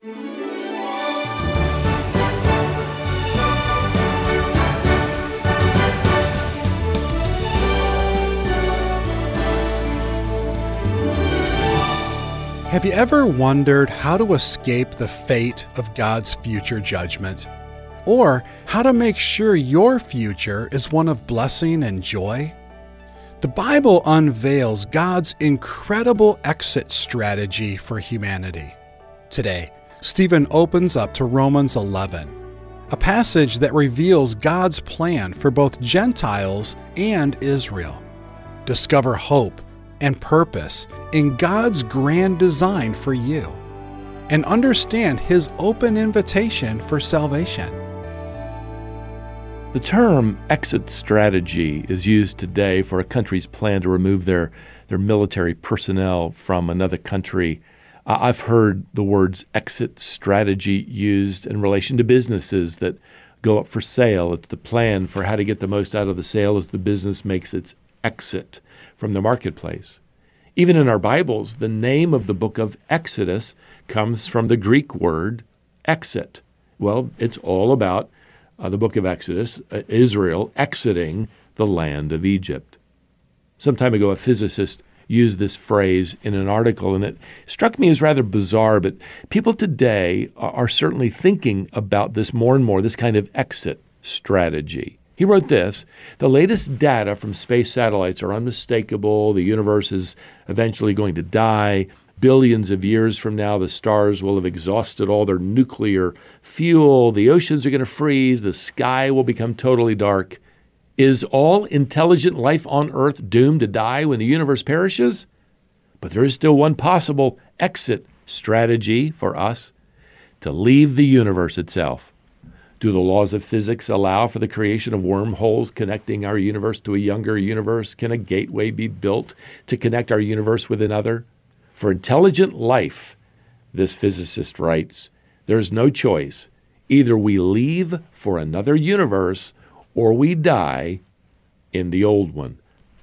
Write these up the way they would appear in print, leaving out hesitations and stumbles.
Have you ever wondered how to escape the fate of God's future judgment? Or how to make sure your future is one of blessing and joy? The Bible unveils God's incredible exit strategy for humanity. Today, Stephen opens up to Romans 11, a passage that reveals God's plan for both Gentiles and Israel. Discover hope and purpose in God's grand design for you, and understand His open invitation for salvation. The term exit strategy is used today for a country's plan to remove their military personnel from another country. I've heard the words exit strategy used in relation to businesses that go up for sale. It's the plan for how to get the most out of the sale as the business makes its exit from the marketplace. Even in our Bibles, the name of the book of Exodus comes from the Greek word exit. Well, it's all about the book of Exodus, Israel exiting the land of Egypt. Some time ago, a physicist used this phrase in an article, and it struck me as rather bizarre, but people today are certainly thinking about this more and more, this kind of exit strategy. He wrote this: "The latest data from space satellites are unmistakable. The universe is eventually going to die. Billions of years from now, the stars will have exhausted all their nuclear fuel. The oceans are going to freeze. The sky will become totally dark. Is all intelligent life on Earth doomed to die when the universe perishes? But there is still one possible exit strategy for us: to leave the universe itself. Do the laws of physics allow for the creation of wormholes connecting our universe to a younger universe? Can a gateway be built to connect our universe with another? For intelligent life," this physicist writes, "there is no choice. Either we leave for another universe or we die in the old one."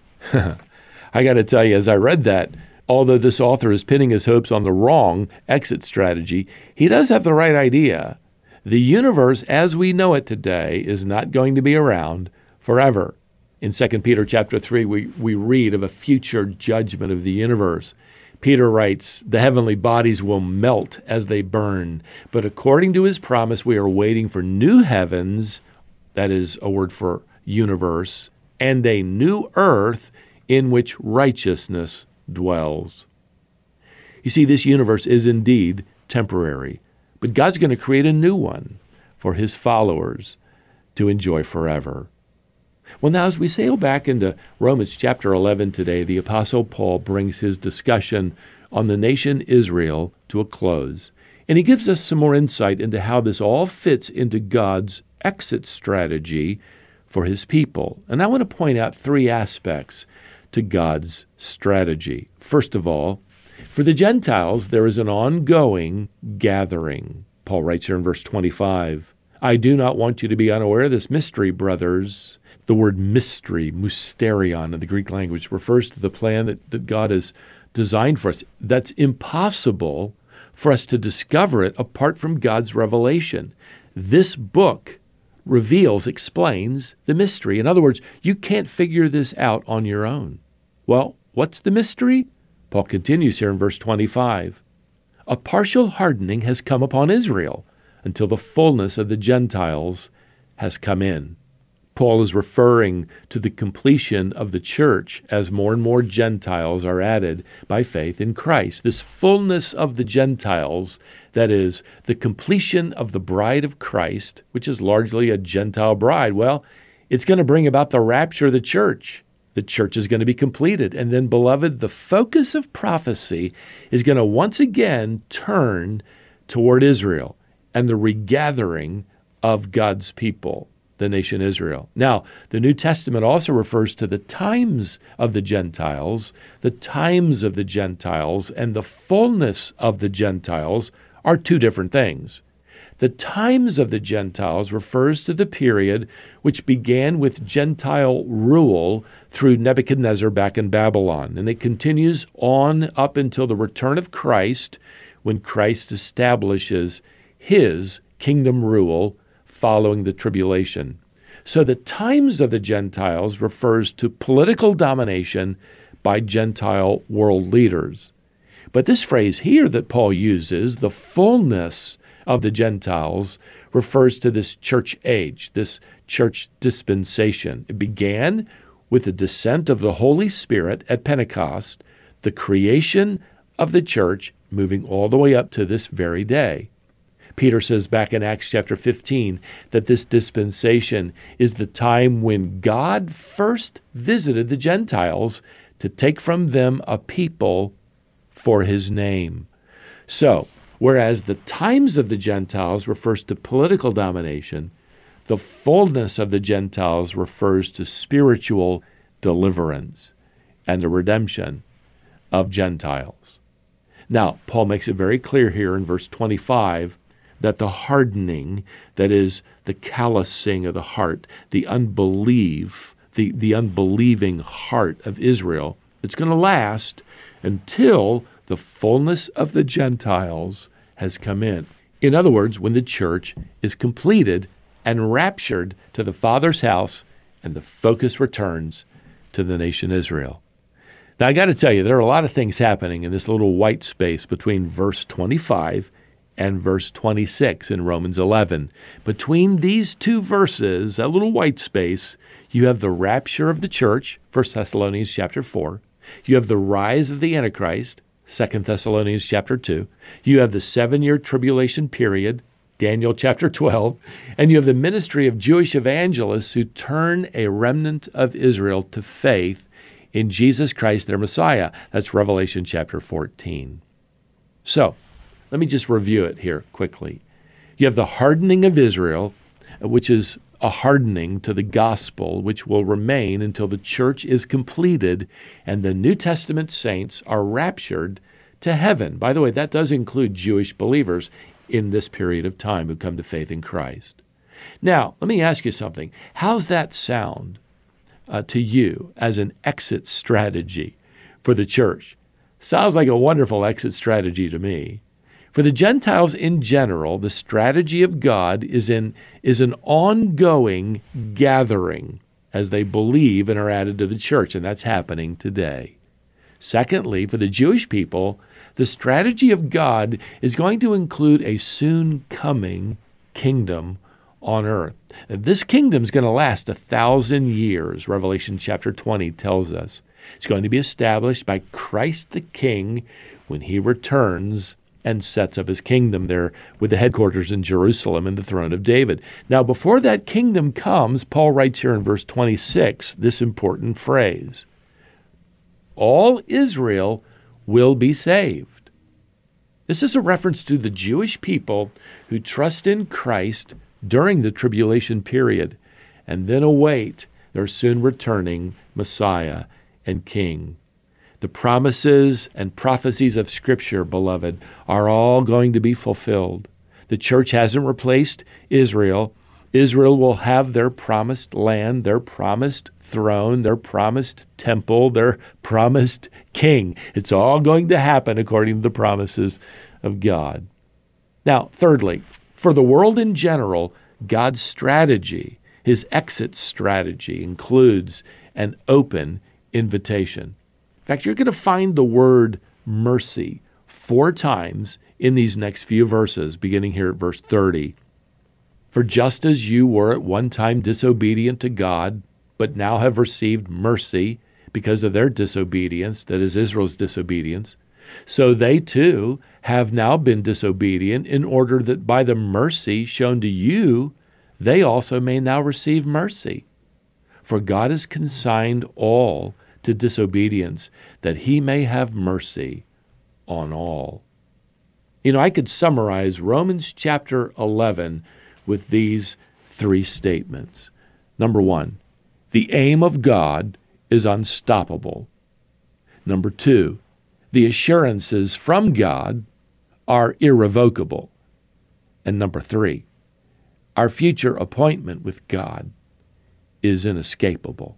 I got to tell you, as I read that, although this author is pinning his hopes on the wrong exit strategy, he does have the right idea. The universe as we know it today is not going to be around forever. In 2 Peter chapter 3, we read of a future judgment of the universe. Peter writes, "The heavenly bodies will melt as they burn, but according to his promise, we are waiting for new heavens," that is a word for universe, "and a new earth in which righteousness dwells." You see, this universe is indeed temporary, but God's going to create a new one for His followers to enjoy forever. Well, now, as we sail back into Romans chapter 11 today, the Apostle Paul brings his discussion on the nation Israel to a close, and he gives us some more insight into how this all fits into God's exit strategy for His people. And I want to point out three aspects to God's strategy. First of all, for the Gentiles, there is an ongoing gathering. Paul writes here in verse 25, "I do not want you to be unaware of this mystery, brothers." The word mystery, mysterion in the Greek language, refers to the plan that God has designed for us. That's impossible for us to discover it apart from God's revelation. This book explains the mystery. In other words, you can't figure this out on your own. Well, what's the mystery? Paul continues here in verse 25. "A partial hardening has come upon Israel until the fullness of the Gentiles has come in." Paul is referring to the completion of the church as more and more Gentiles are added by faith in Christ. This fullness of the Gentiles, that is, the completion of the bride of Christ, which is largely a Gentile bride, well, it's going to bring about the rapture of the church. The church is going to be completed. And then, beloved, the focus of prophecy is going to once again turn toward Israel and the regathering of God's people, the nation Israel. Now, the New Testament also refers to the times of the Gentiles. The times of the Gentiles and the fullness of the Gentiles are two different things. The times of the Gentiles refers to the period which began with Gentile rule through Nebuchadnezzar back in Babylon, and it continues on up until the return of Christ, when Christ establishes his kingdom rule following the tribulation. So the times of the Gentiles refers to political domination by Gentile world leaders. But this phrase here that Paul uses, the fullness of the Gentiles, refers to this church age, this church dispensation. It began with the descent of the Holy Spirit at Pentecost, the creation of the church, moving all the way up to this very day. Peter says back in Acts chapter 15 that this dispensation is the time when God first visited the Gentiles to take from them a people for his name. So, whereas the times of the Gentiles refers to political domination, the fullness of the Gentiles refers to spiritual deliverance and the redemption of Gentiles. Now, Paul makes it very clear here in verse 25 that the hardening, that is, the callousing of the heart, the unbelief, the unbelieving heart of Israel, it's going to last until the fullness of the Gentiles has come in. In other words, when the church is completed and raptured to the Father's house and the focus returns to the nation Israel. Now, I got to tell you, there are a lot of things happening in this little white space between verse 25 and verse 26 in Romans 11. Between these two verses, that little white space, you have the rapture of the church, 1 Thessalonians chapter 4. You have the rise of the Antichrist, 2 Thessalonians chapter 2. You have the 7-year tribulation period, Daniel chapter 12. And you have the ministry of Jewish evangelists who turn a remnant of Israel to faith in Jesus Christ, their Messiah. That's Revelation chapter 14. So, let me just review it here quickly. You have the hardening of Israel, which is a hardening to the gospel, which will remain until the church is completed and the New Testament saints are raptured to heaven. By the way, that does include Jewish believers in this period of time who come to faith in Christ. Now, let me ask you something. How's that sound to you as an exit strategy for the church? Sounds like a wonderful exit strategy to me. For the Gentiles in general, the strategy of God is an ongoing gathering as they believe and are added to the church, and that's happening today. Secondly, for the Jewish people, the strategy of God is going to include a soon coming kingdom on earth. And this kingdom is going to last 1,000 years, Revelation chapter 20 tells us. It's going to be established by Christ the King when he returns and sets up his kingdom there with the headquarters in Jerusalem and the throne of David. Now, before that kingdom comes, Paul writes here in verse 26 this important phrase: all Israel will be saved. This is a reference to the Jewish people who trust in Christ during the tribulation period and then await their soon returning Messiah and King. The promises and prophecies of Scripture, beloved, are all going to be fulfilled. The church hasn't replaced Israel. Israel will have their promised land, their promised throne, their promised temple, their promised king. It's all going to happen according to the promises of God. Now, thirdly, for the world in general, God's strategy, his exit strategy, includes an open invitation. In fact, you're going to find the word mercy 4 times in these next few verses, beginning here at verse 30. For just as you were at one time disobedient to God, but now have received mercy because of their disobedience, that is Israel's disobedience, so they too have now been disobedient in order that by the mercy shown to you, they also may now receive mercy. For God has consigned all to disobedience, that he may have mercy on all. You know, I could summarize Romans chapter 11 with these 3 statements. Number 1, the aim of God is unstoppable. Number 2, the assurances from God are irrevocable. And number 3, our future appointment with God is inescapable.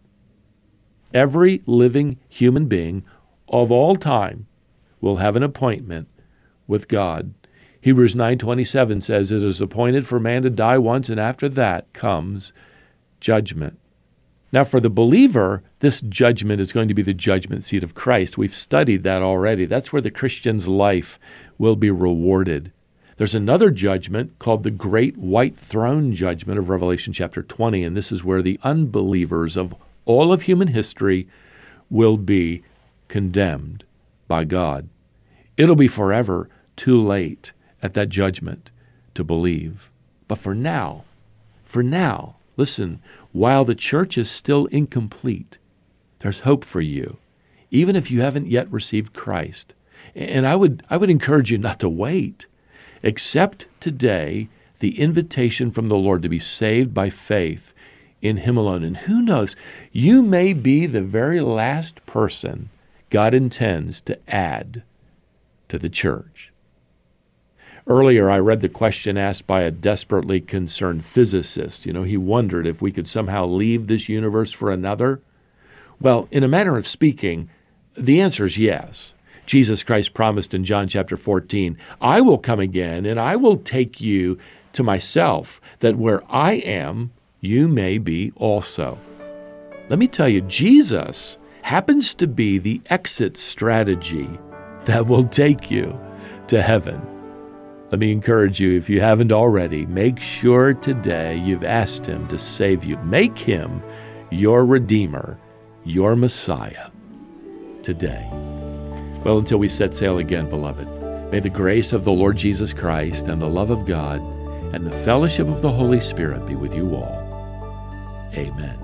Every living human being of all time will have an appointment with God. Hebrews 9:27 says, "It is appointed for man to die once, and after that comes judgment." Now, for the believer, this judgment is going to be the judgment seat of Christ. We've studied that already. That's where the Christian's life will be rewarded. There's another judgment called the Great White Throne Judgment of Revelation chapter 20, and this is where the unbelievers of all of human history will be condemned by God. It'll be forever too late at that judgment to believe. But for now, listen, while the church is still incomplete, there's hope for you, even if you haven't yet received Christ. And I would encourage you not to wait. Accept today the invitation from the Lord to be saved by faith in Him alone. And who knows, you may be the very last person God intends to add to the church. Earlier, I read the question asked by a desperately concerned physicist. He wondered if we could somehow leave this universe for another. Well, in a manner of speaking, the answer is yes. Jesus Christ promised in John chapter 14, "I will come again, and I will take you to myself, that where I am, you may be also." Let me tell you, Jesus happens to be the exit strategy that will take you to heaven. Let me encourage you, if you haven't already, make sure today you've asked Him to save you. Make Him your Redeemer, your Messiah today. Well, until we set sail again, beloved, may the grace of the Lord Jesus Christ and the love of God and the fellowship of the Holy Spirit be with you all. Amen.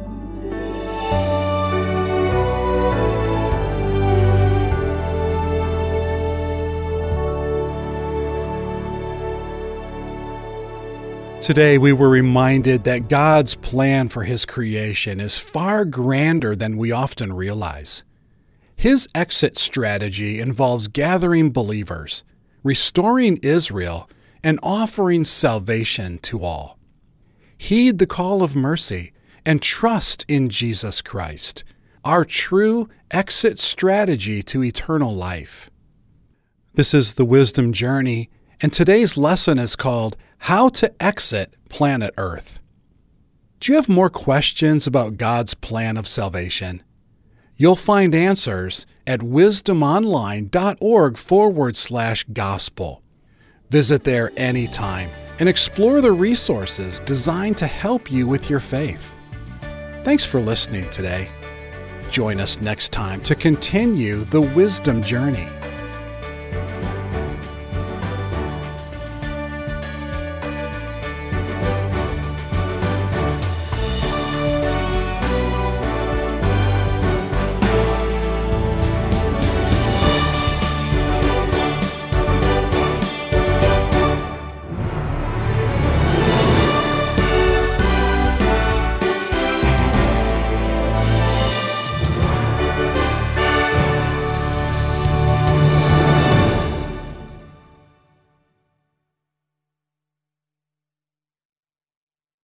Today, we were reminded that God's plan for His creation is far grander than we often realize. His exit strategy involves gathering believers, restoring Israel, and offering salvation to all. Heed the call of mercy and trust in Jesus Christ, our true exit strategy to eternal life. This is the Wisdom Journey, and today's lesson is called How to Exit Planet Earth. Do you have more questions about God's plan of salvation? You'll find answers at wisdomonline.org/gospel. Visit there anytime and explore the resources designed to help you with your faith. Thanks for listening today. Join us next time to continue the Wisdom Journey.